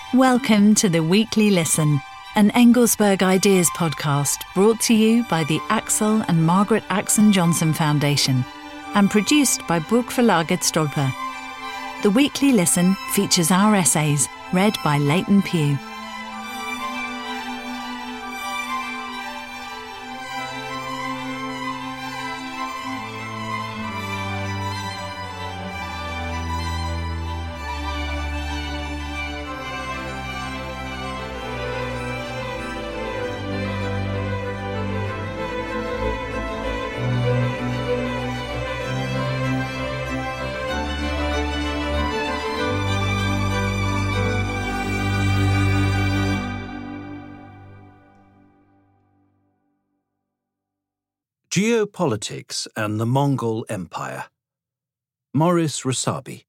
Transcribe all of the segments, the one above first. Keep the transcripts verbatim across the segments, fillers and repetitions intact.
Welcome to the Weekly Listen, an Engelsberg Ideas podcast brought to you by the Axel and Margaret Axon Johnson Foundation and produced by Bokverlaget Stolper. The Weekly Listen features our essays read by Leighton Pugh. Geopolitics and the Mongol Empire. Maurice Rossabi.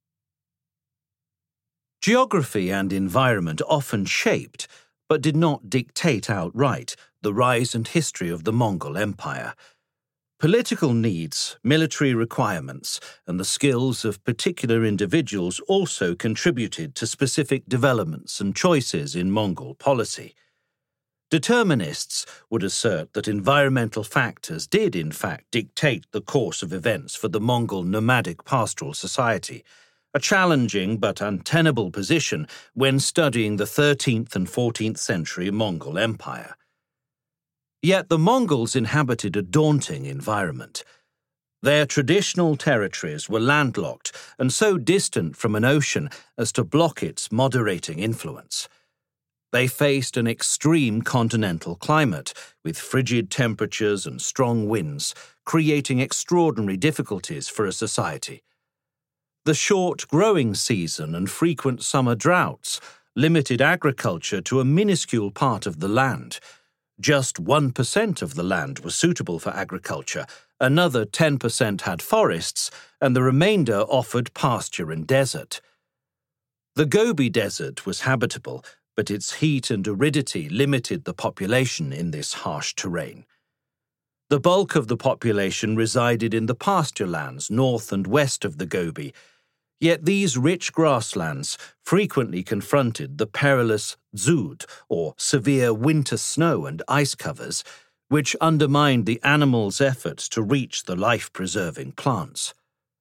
Geography and environment often shaped, but did not dictate outright, the rise and history of the Mongol Empire. Political needs, military requirements, and the skills of particular individuals also contributed to specific developments and choices in Mongol policy. Determinists would assert that environmental factors did in fact dictate the course of events for the Mongol nomadic pastoral society, a challenging but untenable position when studying the thirteenth and fourteenth century Mongol Empire. Yet the Mongols inhabited a daunting environment. Their traditional territories were landlocked and so distant from an ocean as to block its moderating influence. They faced an extreme continental climate, with frigid temperatures and strong winds, creating extraordinary difficulties for a society. The short growing season and frequent summer droughts limited agriculture to a minuscule part of the land. Just one percent of the land was suitable for agriculture, another ten percent had forests, and the remainder offered pasture and desert. The Gobi Desert was habitable, but its heat and aridity limited the population in this harsh terrain. The bulk of the population resided in the pasture lands north and west of the Gobi, yet these rich grasslands frequently confronted the perilous dzud, or severe winter snow and ice covers, which undermined the animals' efforts to reach the life-preserving plants.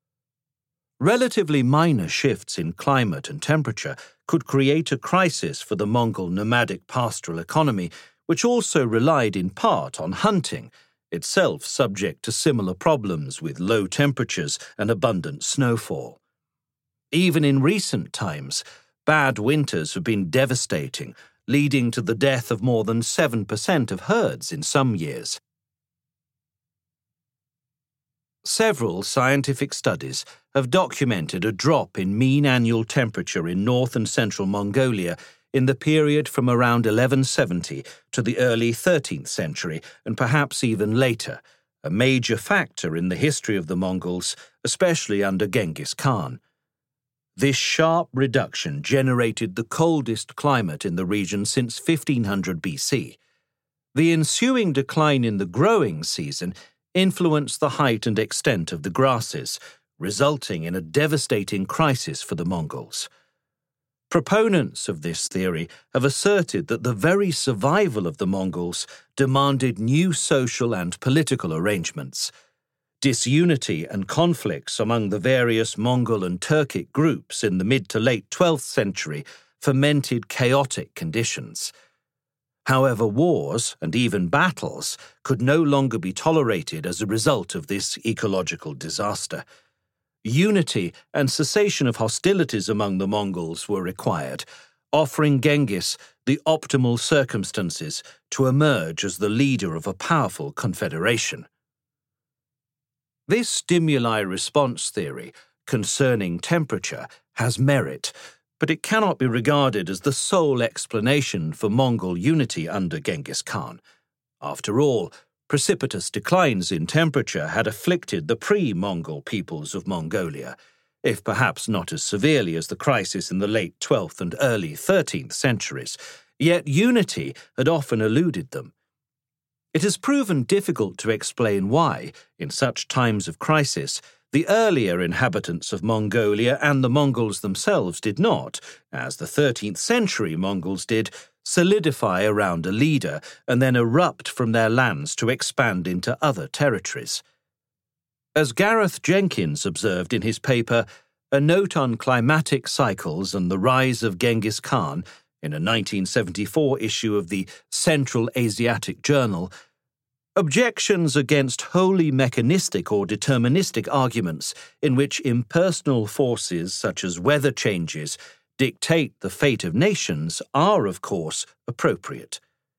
Relatively minor shifts in climate and temperature could create a crisis for the Mongol nomadic pastoral economy, which also relied in part on hunting, itself subject to similar problems with low temperatures and abundant snowfall. Even in recent times, bad winters have been devastating, leading to the death of more than seven percent of herds in some years. Several scientific studies have documented a drop in mean annual temperature in north and central Mongolia in the period from around eleven seventy to the early thirteenth century, and perhaps even later, a major factor in the history of the Mongols, especially under Genghis Khan. This sharp reduction generated the coldest climate in the region since fifteen hundred B C. The ensuing decline in the growing season influenced the height and extent of the grasses, resulting in a devastating crisis for the Mongols. Proponents of this theory have asserted that the very survival of the Mongols demanded new social and political arrangements. Disunity and conflicts among the various Mongol and Turkic groups in the mid to late twelfth century fomented chaotic conditions. However, wars and even battles could no longer be tolerated as a result of this ecological disaster. Unity and cessation of hostilities among the Mongols were required, offering Genghis the optimal circumstances to emerge as the leader of a powerful confederation. This stimuli-response theory concerning temperature has merit, but it cannot be regarded as the sole explanation for Mongol unity under Genghis Khan. After all, precipitous declines in temperature had afflicted the pre-Mongol peoples of Mongolia, if perhaps not as severely as the crisis in the late twelfth and early thirteenth centuries, yet unity had often eluded them. It has proven difficult to explain why, in such times of crisis, The earlier inhabitants of Mongolia and the Mongols themselves did not, as the thirteenth century Mongols did, solidify around a leader and then erupt from their lands to expand into other territories. As Gareth Jenkins observed in his paper, A Note on Climatic Cycles and the Rise of Genghis Khan, in a nineteen seventy-four issue of the Central Asiatic Journal, objections against wholly mechanistic or deterministic arguments in which impersonal forces such as weather changes dictate the fate of nations are, of course, appropriate.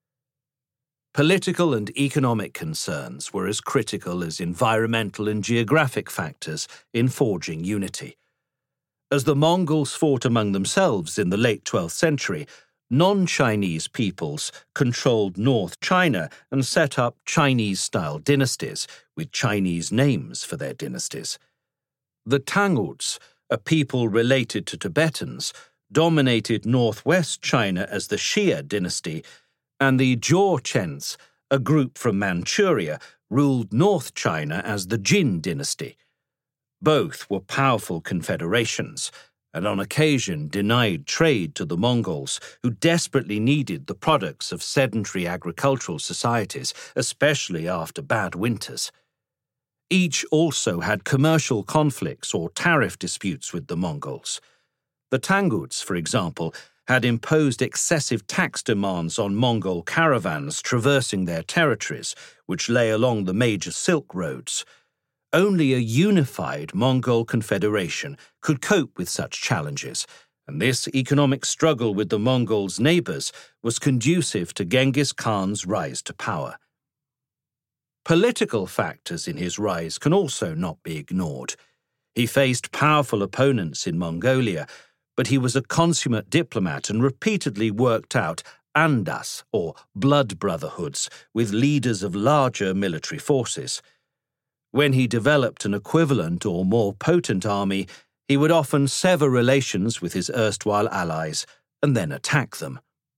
Political and economic concerns were as critical as environmental and geographic factors in forging unity. As the Mongols fought among themselves in the late twelfth century, non-Chinese peoples controlled North China and set up Chinese-style dynasties, with Chinese names for their dynasties. The Tanguts, a people related to Tibetans, dominated northwest China as the Xia dynasty, and the Jurchens, a group from Manchuria, ruled North China as the Jin dynasty. Both were powerful confederations, and on occasion denied trade to the Mongols, who desperately needed the products of sedentary agricultural societies, especially after bad winters. Each also had commercial conflicts or tariff disputes with the Mongols. The Tanguts, for example, had imposed excessive tax demands on Mongol caravans traversing their territories, which lay along the major Silk Roads. Only a unified Mongol confederation could cope with such challenges, and this economic struggle with the Mongols' neighbors was conducive to Genghis Khan's rise to power. Political factors in his rise can also not be ignored. He faced powerful opponents in Mongolia, but he was a consummate diplomat and repeatedly worked out andas, or blood brotherhoods, with leaders of larger military forces. When he developed an equivalent or more potent army, he would often sever relations with his erstwhile allies and then attack them.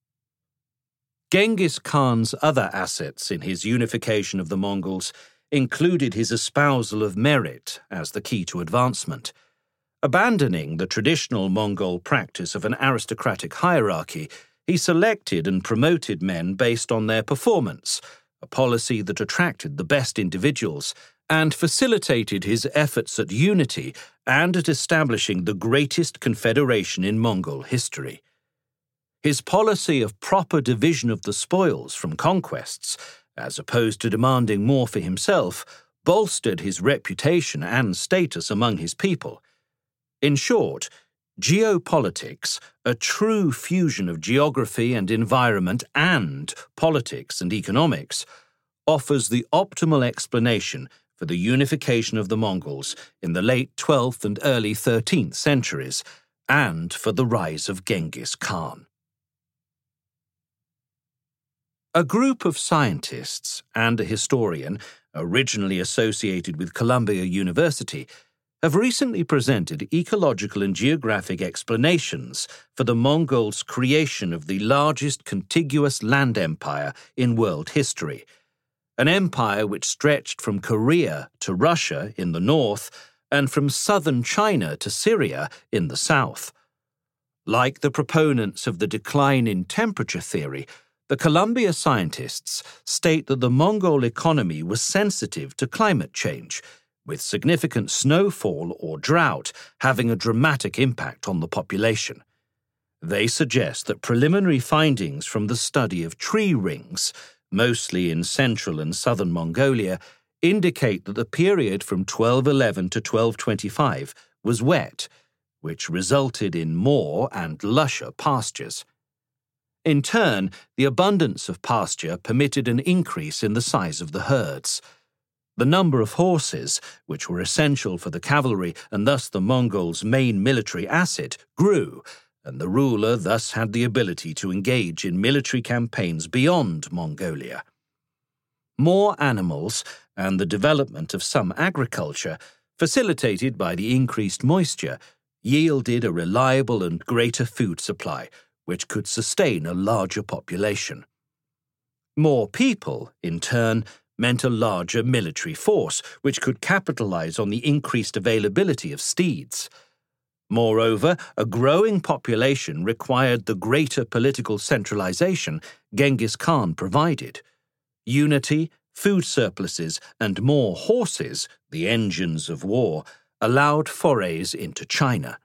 Genghis Khan's other assets in his unification of the Mongols included his espousal of merit as the key to advancement. Abandoning the traditional Mongol practice of an aristocratic hierarchy, he selected and promoted men based on their performance, a policy that attracted the best individuals and facilitated his efforts at unity and at establishing the greatest confederation in Mongol history. His policy of proper division of the spoils from conquests, as opposed to demanding more for himself, bolstered his reputation and status among his people. In short, geopolitics, a true fusion of geography and environment and politics and economics, offers the optimal explanation for the unification of the Mongols in the late twelfth and early thirteenth centuries, and for the rise of Genghis Khan. A group of scientists and a historian, originally associated with Columbia University, have recently presented ecological and geographic explanations for the Mongols' creation of the largest contiguous land empire in world history, an empire which stretched from Korea to Russia in the north and from southern China to Syria in the south. Like the proponents of the decline in temperature theory, the Columbia scientists state that the Mongol economy was sensitive to climate change, with significant snowfall or drought having a dramatic impact on the population. They suggest that preliminary findings from the study of tree rings, mostly in central and southern Mongolia, indicate that the period from twelve eleven to twelve twenty-five was wet, which resulted in more and lusher pastures. In turn, the abundance of pasture permitted an increase in the size of the herds. The number of horses, which were essential for the cavalry and thus the Mongols' main military asset, grew, and the ruler thus had the ability to engage in military campaigns beyond Mongolia. More animals and the development of some agriculture, facilitated by the increased moisture, yielded a reliable and greater food supply, which could sustain a larger population. More people, in turn, meant a larger military force, which could capitalize on the increased availability of steeds. Moreover, a growing population required the greater political centralization Genghis Khan provided. Unity, food surpluses, and more horses, the engines of war, allowed forays into China.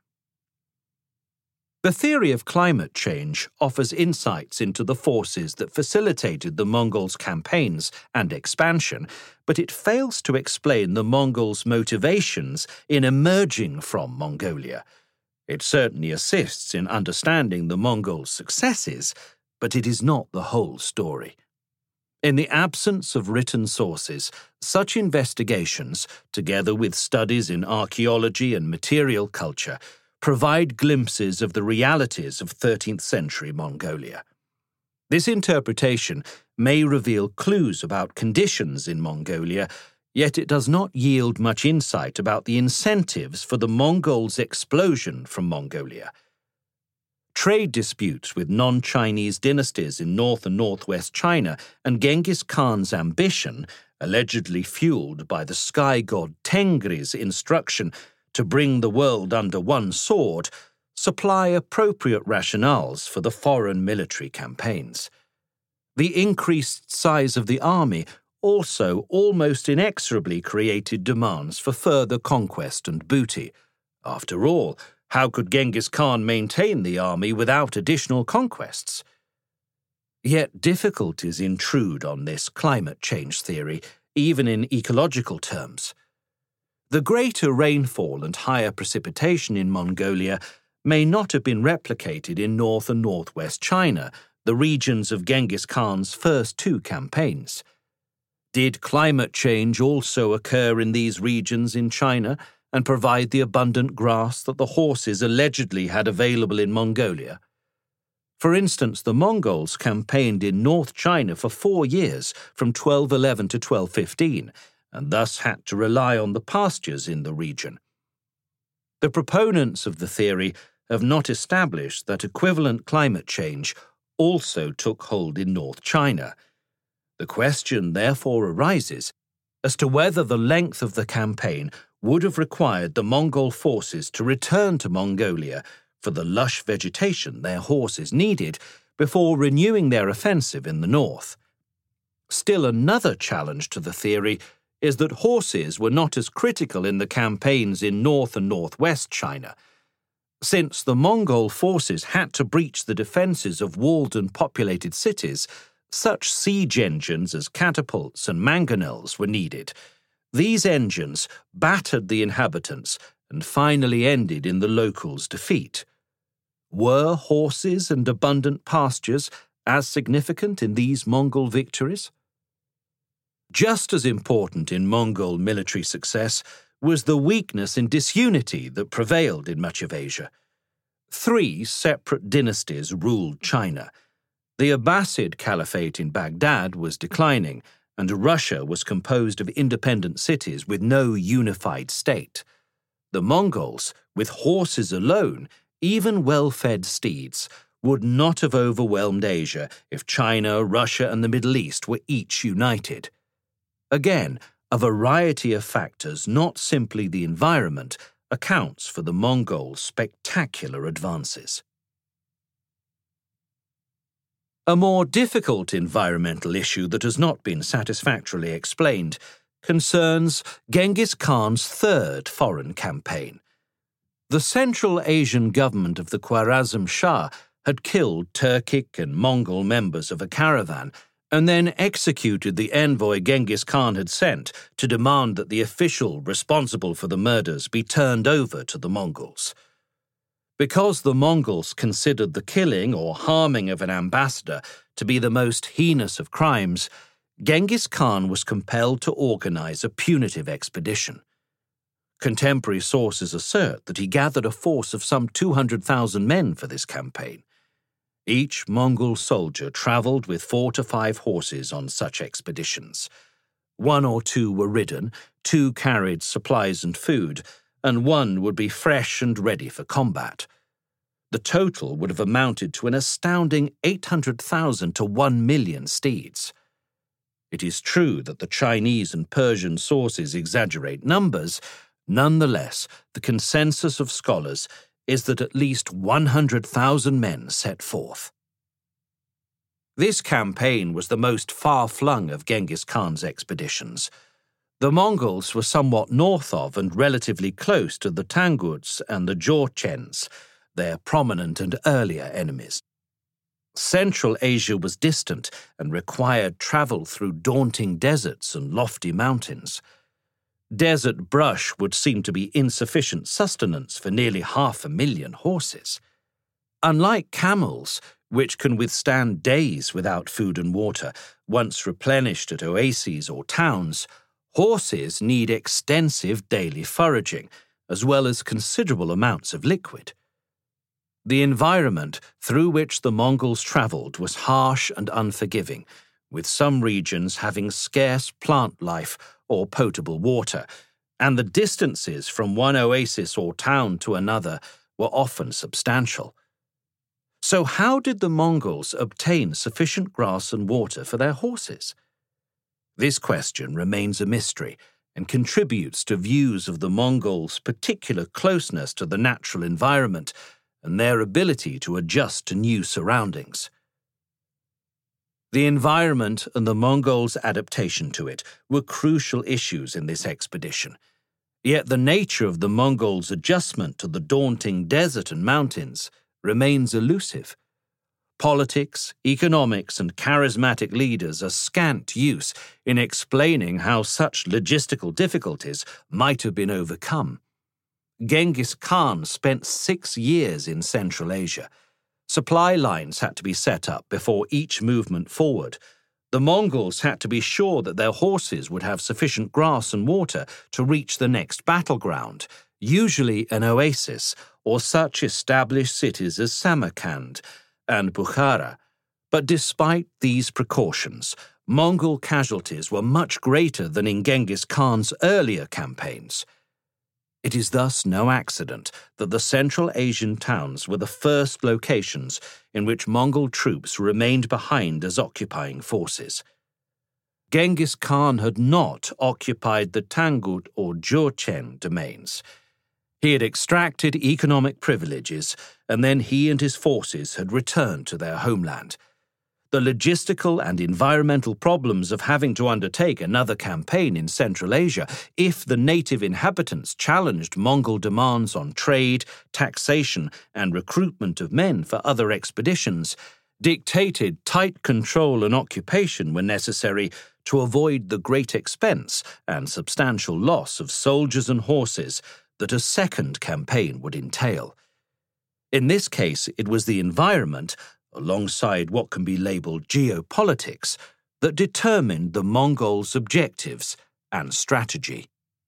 The theory of climate change offers insights into the forces that facilitated the Mongols' campaigns and expansion, but it fails to explain the Mongols' motivations in emerging from Mongolia. It certainly assists in understanding the Mongols' successes, but it is not the whole story. In the absence of written sources, such investigations, together with studies in archaeology and material culture, provide glimpses of the realities of thirteenth century Mongolia. This interpretation may reveal clues about conditions in Mongolia, yet it does not yield much insight about the incentives for the Mongols' explosion from Mongolia. Trade disputes with non-Chinese dynasties in North and Northwest China and Genghis Khan's ambition, allegedly fueled by the sky god Tengri's instruction to bring the world under one sword, supply appropriate rationales for the foreign military campaigns. The increased size of the army also almost inexorably created demands for further conquest and booty. After all, how could Genghis Khan maintain the army without additional conquests? Yet difficulties intrude on this climate change theory, even in ecological terms. The greater rainfall and higher precipitation in Mongolia may not have been replicated in North and Northwest China, the regions of Genghis Khan's first two campaigns. Did climate change also occur in these regions in China and provide the abundant grass that the horses allegedly had available in Mongolia? For instance, the Mongols campaigned in North China for four years, from twelve eleven to twelve fifteen, and thus had to rely on the pastures in the region. The proponents of the theory have not established that equivalent climate change also took hold in North China. The question therefore arises as to whether the length of the campaign would have required the Mongol forces to return to Mongolia for the lush vegetation their horses needed before renewing their offensive in the north. Still another challenge to the theory is that horses were not as critical in the campaigns in North and Northwest China. Since the Mongol forces had to breach the defenses of walled and populated cities, such siege engines as catapults and mangonels were needed. These engines battered the inhabitants and finally ended in the locals' defeat. Were horses and abundant pastures as significant in these Mongol victories? Just as important in Mongol military success was the weakness and disunity that prevailed in much of Asia. Three separate dynasties ruled China. The Abbasid Caliphate in Baghdad was declining, and Russia was composed of independent cities with no unified state. The Mongols, with horses alone, even well-fed steeds, would not have overwhelmed Asia if China, Russia, and the Middle East were each united. Again, a variety of factors, not simply the environment, accounts for the Mongols' spectacular advances. A more difficult environmental issue that has not been satisfactorily explained concerns Genghis Khan's third foreign campaign. The Central Asian government of the Khwarezm Shah had killed Turkic and Mongol members of a caravan and then executed the envoy Genghis Khan had sent to demand that the official responsible for the murders be turned over to the Mongols. Because the Mongols considered the killing or harming of an ambassador to be the most heinous of crimes, Genghis Khan was compelled to organize a punitive expedition. Contemporary sources assert that he gathered a force of some two hundred thousand men for this campaign. Each Mongol soldier traveled with four to five horses on such expeditions. One or two were ridden, two carried supplies and food, and one would be fresh and ready for combat. The total would have amounted to an astounding eight hundred thousand to one million steeds. It is true that the Chinese and Persian sources exaggerate numbers. Nonetheless, the consensus of scholars is that at least one hundred thousand men set forth. This campaign was the most far-flung of Genghis Khan's expeditions. The Mongols were somewhat north of and relatively close to the Tanguts and the Jurchens, their prominent and earlier enemies. Central Asia was distant and required travel through daunting deserts and lofty mountains. Desert brush would seem to be insufficient sustenance for nearly half a million horses. Unlike camels, which can withstand days without food and water, once replenished at oases or towns, horses need extensive daily foraging, as well as considerable amounts of liquid. The environment through which the Mongols travelled was harsh and unforgiving, with some regions having scarce plant life or potable water, and the distances from one oasis or town to another were often substantial. So how did the Mongols obtain sufficient grass and water for their horses? This question remains a mystery and contributes to views of the Mongols' particular closeness to the natural environment and their ability to adjust to new surroundings. The environment and the Mongols' adaptation to it were crucial issues in this expedition. Yet the nature of the Mongols' adjustment to the daunting desert and mountains remains elusive. Politics, economics, and charismatic leaders are scant use in explaining how such logistical difficulties might have been overcome. Genghis Khan spent six years in Central Asia. Supply lines had to be set up before each movement forward. The Mongols had to be sure that their horses would have sufficient grass and water to reach the next battleground, usually an oasis or such established cities as Samarkand and Bukhara. But despite these precautions, Mongol casualties were much greater than in Genghis Khan's earlier campaigns. It is thus no accident that the Central Asian towns were the first locations in which Mongol troops remained behind as occupying forces. Genghis Khan had not occupied the Tangut or Jurchen domains. He had extracted economic privileges, and then he and his forces had returned to their homeland. The logistical and environmental problems of having to undertake another campaign in Central Asia, if the native inhabitants challenged Mongol demands on trade, taxation, and recruitment of men for other expeditions, dictated tight control and occupation were necessary to avoid the great expense and substantial loss of soldiers and horses that a second campaign would entail. In this case, it was the environment, alongside what can be labelled geopolitics, that determined the Mongols' objectives and strategy.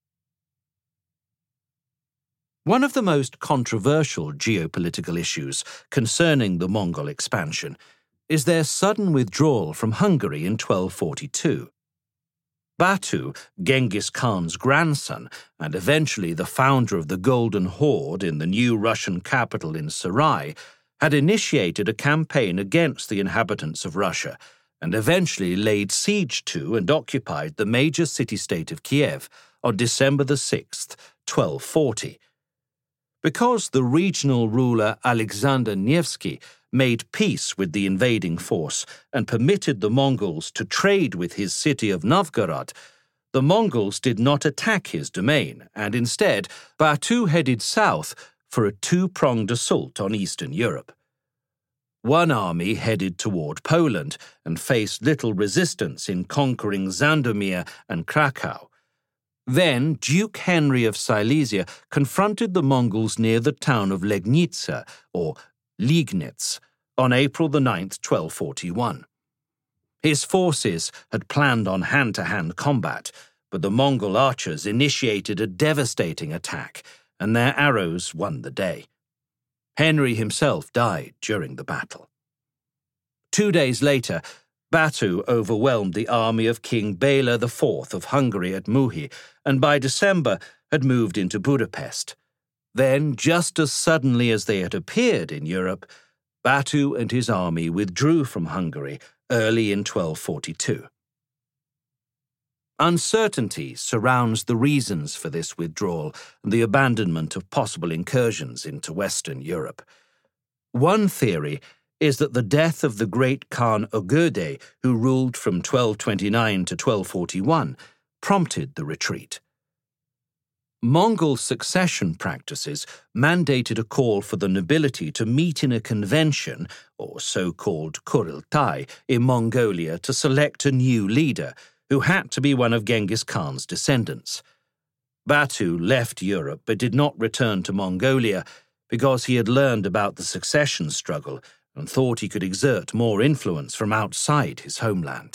One of the most controversial geopolitical issues concerning the Mongol expansion is their sudden withdrawal from Hungary in twelve forty-two. Batu, Genghis Khan's grandson, and eventually the founder of the Golden Horde in the new Russian capital in Sarai, had initiated a campaign against the inhabitants of Russia and eventually laid siege to and occupied the major city-state of Kiev on December the sixth, twelve forty. Because the regional ruler Alexander Nevsky made peace with the invading force and permitted the Mongols to trade with his city of Novgorod, the Mongols did not attack his domain, and instead Batu headed south for a two-pronged assault on Eastern Europe. One army headed toward Poland and faced little resistance in conquering Sandomir and Krakow. Then Duke Henry of Silesia confronted the Mongols near the town of Legnica, or Liegnitz, on April the ninth, twelve forty-one. His forces had planned on hand-to-hand combat, but the Mongol archers initiated a devastating attack, and their arrows won the day. Henry himself died during the battle. Two days later, Batu overwhelmed the army of King Bela the fourth of Hungary at Muhi, and by December had moved into Budapest. Then, just as suddenly as they had appeared in Europe, Batu and his army withdrew from Hungary early in twelve forty-two. Uncertainty surrounds the reasons for this withdrawal and the abandonment of possible incursions into Western Europe. One theory is that the death of the great Khan Ogedei, who ruled from twelve twenty-nine to twelve forty-one, prompted the retreat. Mongol succession practices mandated a call for the nobility to meet in a convention, or so-called Kurultai, in Mongolia to select a new leader, who had to be one of Genghis Khan's descendants. Batu left Europe but did not return to Mongolia because he had learned about the succession struggle and thought he could exert more influence from outside his homeland.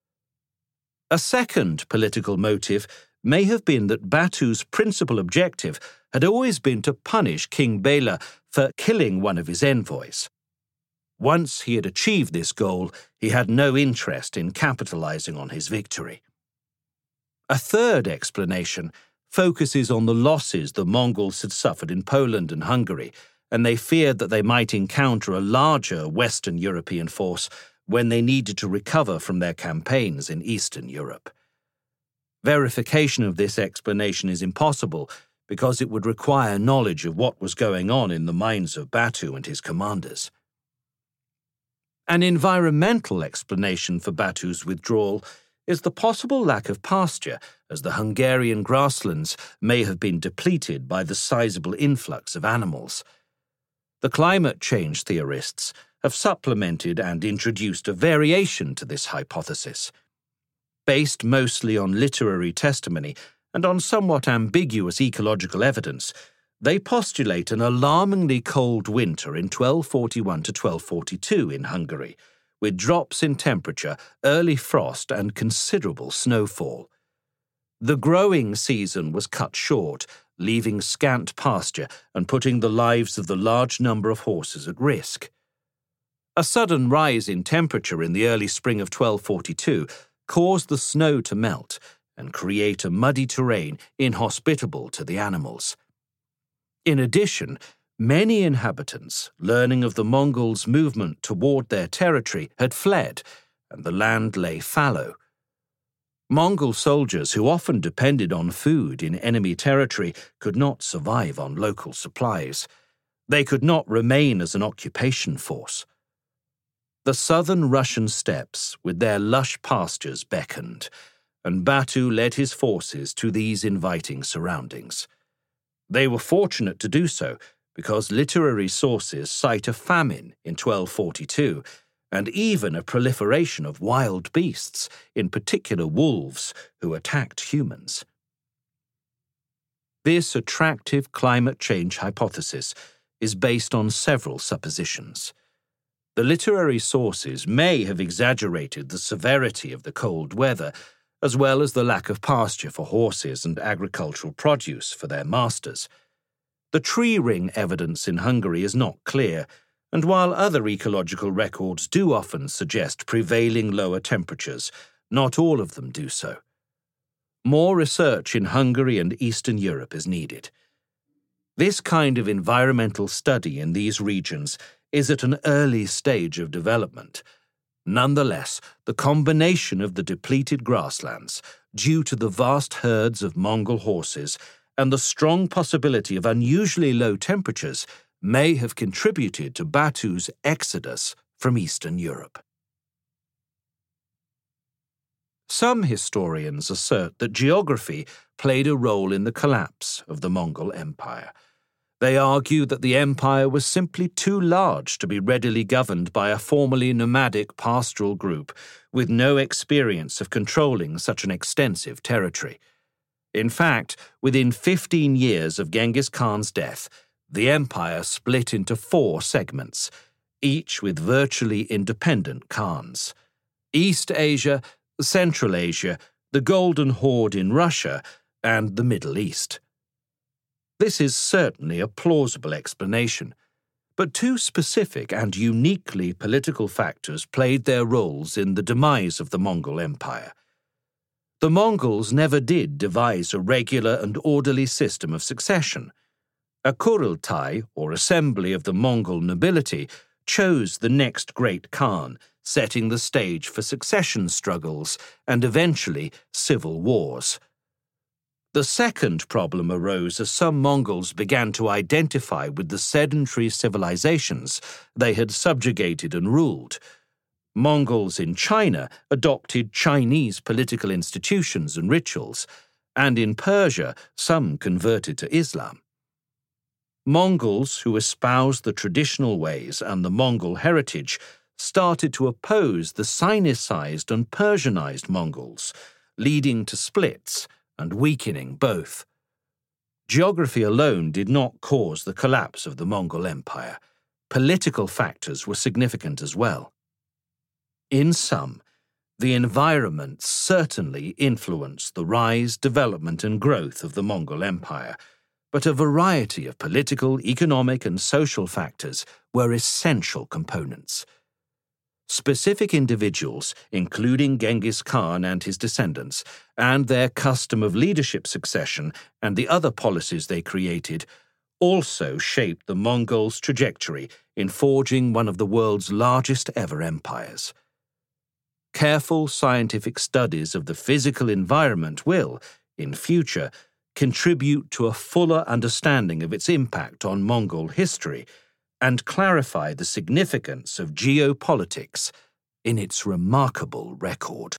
A second political motive may have been that Batu's principal objective had always been to punish King Bela for killing one of his envoys. Once he had achieved this goal, he had no interest in capitalizing on his victory. A third explanation focuses on the losses the Mongols had suffered in Poland and Hungary, and they feared that they might encounter a larger Western European force when they needed to recover from their campaigns in Eastern Europe. Verification of this explanation is impossible because it would require knowledge of what was going on in the minds of Batu and his commanders. An environmental explanation for Batu's withdrawal is the possible lack of pasture, as the Hungarian grasslands may have been depleted by the sizable influx of animals. The climate change theorists have supplemented and introduced a variation to this hypothesis. Based mostly on literary testimony and on somewhat ambiguous ecological evidence, they postulate an alarmingly cold winter in twelve forty-one to twelve forty-two in Hungary, with drops in temperature, early frost, and considerable snowfall. The growing season was cut short, leaving scant pasture and putting the lives of the large number of horses at risk. A sudden rise in temperature in the early spring of twelve forty-two caused the snow to melt and create a muddy terrain inhospitable to the animals. In addition, many inhabitants, learning of the Mongols' movement toward their territory, had fled, and the land lay fallow. Mongol soldiers, who often depended on food in enemy territory, could not survive on local supplies. They could not remain as an occupation force. The southern Russian steppes, with their lush pastures, beckoned, and Batu led his forces to these inviting surroundings. They were fortunate to do so, because literary sources cite a famine in twelve forty-two, and even a proliferation of wild beasts, in particular wolves, who attacked humans. This attractive climate change hypothesis is based on several suppositions. The literary sources may have exaggerated the severity of the cold weather, as well as the lack of pasture for horses and agricultural produce for their masters. The tree ring evidence in Hungary is not clear, and while other ecological records do often suggest prevailing lower temperatures, not all of them do so. More research in Hungary and Eastern Europe is needed. This kind of environmental study in these regions is at an early stage of development. Nonetheless, the combination of the depleted grasslands, due to the vast herds of Mongol horses, and the strong possibility of unusually low temperatures may have contributed to Batu's exodus from Eastern Europe. Some historians assert that geography played a role in the collapse of the Mongol Empire. They argue that the empire was simply too large to be readily governed by a formerly nomadic pastoral group with no experience of controlling such an extensive territory. In fact, within fifteen years of Genghis Khan's death, the empire split into four segments, each with virtually independent khans: East Asia, Central Asia, the Golden Horde in Russia, and the Middle East. This is certainly a plausible explanation, but two specific and uniquely political factors played their roles in the demise of the Mongol Empire. The Mongols never did devise a regular and orderly system of succession. A Kurultai, or assembly of the Mongol nobility, chose the next great Khan, setting the stage for succession struggles and eventually civil wars. The second problem arose as some Mongols began to identify with the sedentary civilizations they had subjugated and ruled. Mongols in China adopted Chinese political institutions and rituals, and in Persia some converted to Islam. Mongols who espoused the traditional ways and the Mongol heritage started to oppose the Sinicized and Persianized Mongols, leading to splits and weakening both. Geography alone did not cause the collapse of the Mongol Empire. Political factors were significant as well. In sum, the environment certainly influenced the rise, development, and growth of the Mongol Empire, but a variety of political, economic, and social factors were essential components. Specific individuals, including Genghis Khan and his descendants, and their custom of leadership succession and the other policies they created, also shaped the Mongols' trajectory in forging one of the world's largest ever empires. Careful scientific studies of the physical environment will, in future, contribute to a fuller understanding of its impact on Mongol history and clarify the significance of geopolitics in its remarkable record.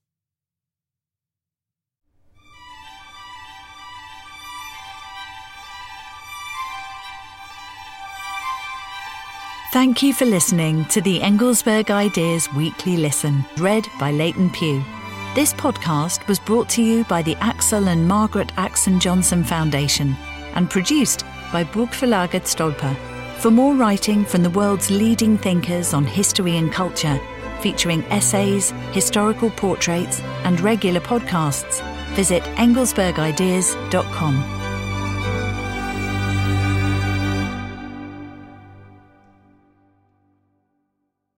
Thank you for listening to the Engelsberg Ideas Weekly Listen, read by Leighton Pugh. This podcast was brought to you by the Axel and Margaret Axon Johnson Foundation and produced by Bokförlaget Stolpe. For more writing from the world's leading thinkers on history and culture, featuring essays, historical portraits, and regular podcasts, visit engelsberg ideas dot com.